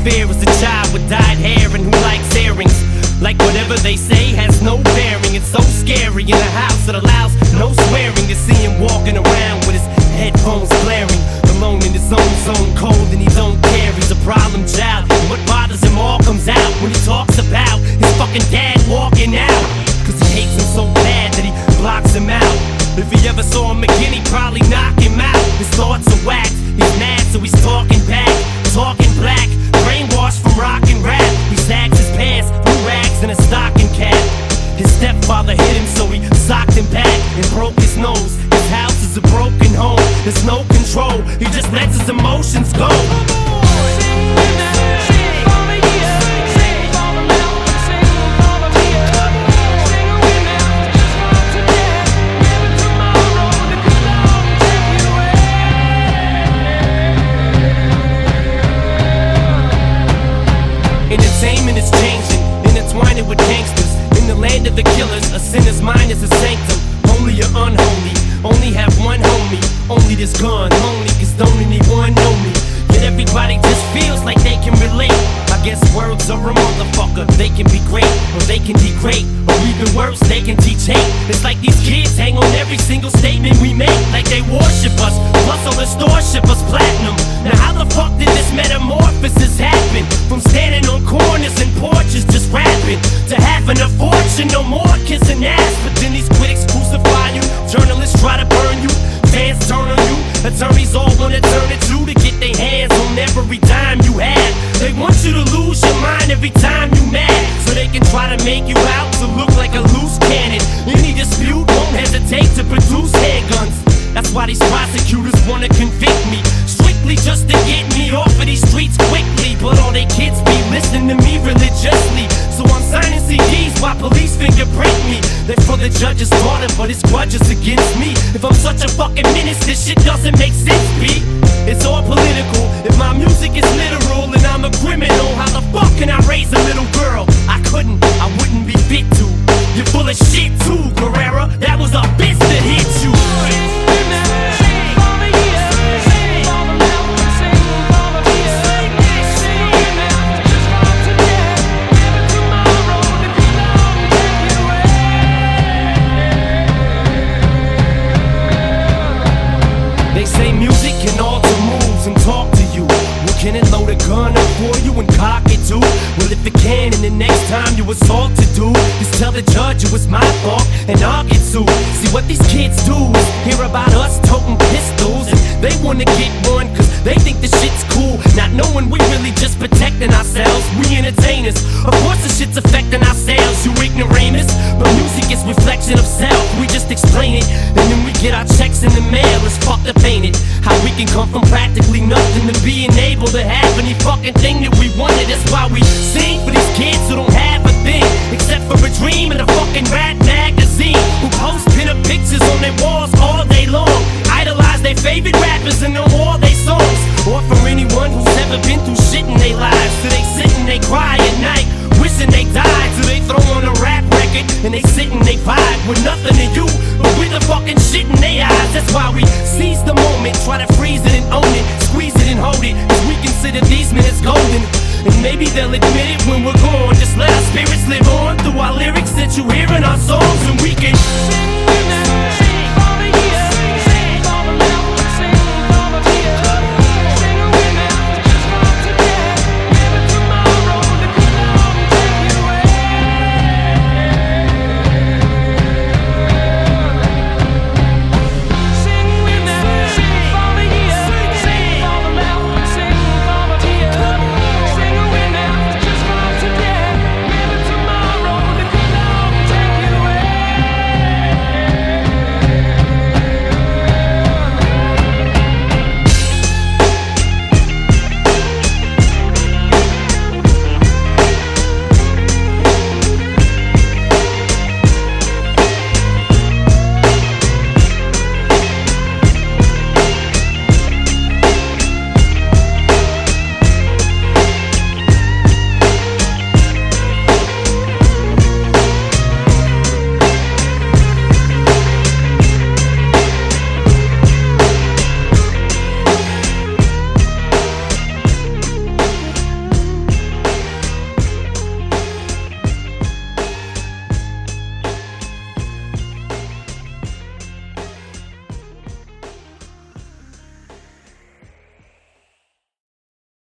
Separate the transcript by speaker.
Speaker 1: fear is a child with dyed hair and who likes earrings. Like whatever they say has no bearing. It's so scary in a house that allows no swearing. To see him walking around with his headphones blaring, alone in his own zone, cold and he don't care. He's a problem child, and what bothers him all comes out when he talks about his fucking dad walking out. Cause he hates him so bad that he blocks him out. If he ever saw him again, he'd probably knock him out. His thoughts are whacked, he's mad so he's talking back, talking black, brainwashed from rock and rap. He sags his pants, blue rags and a stocking cap. His stepfather hit him so he socked him back and broke his nose. His house is a broken home, there's no control, he just lets his emotions go. Entertainment is changing, intertwining with gangsters. In the land of the killers, a sinner's mind is a sanctum. Holy or unholy, only have one homie. Only this gun, only cause don't anyone know me. Yet everybody just feels like they can relate. I guess words are a motherfucker. They can be great, or they can degrade, or even worse, they can teach hate. It's like these kids hang on every single statement we make, like they worship us. Plus all the stores ship us platinum. Now how the fuck did this metamorphosis happen? From standing on corners and porches just rapping, to having a fortune, no more kissing ass. But then these critics crucify you, journalists try to burn you, fans turn on you, attorneys all wanna turn at you to get their hands on every dime you have. They want you to lose your mind every time you mad, so they can try to make you out to look like a loose cannon. Any dispute won't hesitate to produce handguns. That's why these prosecutors wanna convict me, strictly just to get me off of these streets quickly. But all they kids be listening to me religiously, so I'm signing CDs while police fingerprint me. They're for the judge's daughter, but his grudge is against me. If I'm such a fucking menace, this shit doesn't make sense, B. It's all political. If my music is literal and I'm a criminal, how the fuck can I raise a little girl? I couldn't, I wouldn't be fit to. You're full of shit too, Guerrera. That was a bitch that hit you. They say music can alter moves and talk to you. Well, can it load a gun up for you and cock it too? Well, if it can, and the next time you assault to do, just tell the judge it was my fault and I'll get sued. See what these kids do is hear about us toting pistols, and they wanna get one cause they think the shit's cool, not knowing we really just protecting ourselves. We entertainers, of course the shit's affecting our sales, you ignoramus. But music is reflection of self, we just explain it, and then we get our checks in the mail. It's fucked up, ain't it? How we can come from practically nothing to being able to have any fucking thing that we wanted. That's why we sing for these kids who don't have